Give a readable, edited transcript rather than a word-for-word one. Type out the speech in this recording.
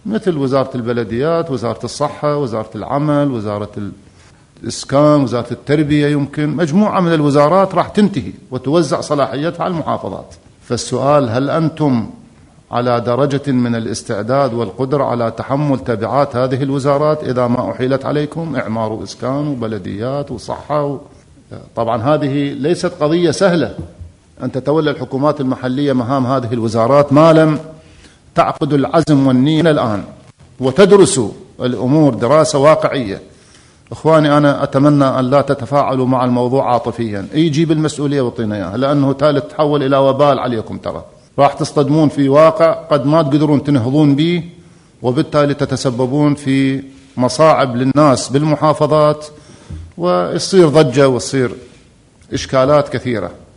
مثل وزارة البلديات، وزارة الصحة، وزارة العمل، وزارة الإسكان، وزارة التربية. يمكن مجموعة من الوزارات راح تنتهي وتوزع صلاحيتها على المحافظات. فالسؤال: هل أنتم على درجة من الاستعداد والقدرة على تحمل تبعات هذه الوزارات إذا ما أحيلت عليكم؟ إعمار وإسكان وبلديات وصحة طبعا هذه ليست قضية سهلة أن تتولى الحكومات المحلية مهام هذه الوزارات ما لم تعقد العزم والنية الآن وتدرسوا الأمور دراسة واقعية. إخواني، أنا أتمنى أن لا تتفاعلوا مع الموضوع عاطفيا. يجيب المسؤولية وطينا إياها، لأنه تالي تحول إلى وبال عليكم. ترى راح تصطدمون في واقع قد ما تقدرون تنهضون به، وبالتالي تتسببون في مصاعب للناس بالمحافظات، ويصير ضجة ويصير إشكالات كثيرة.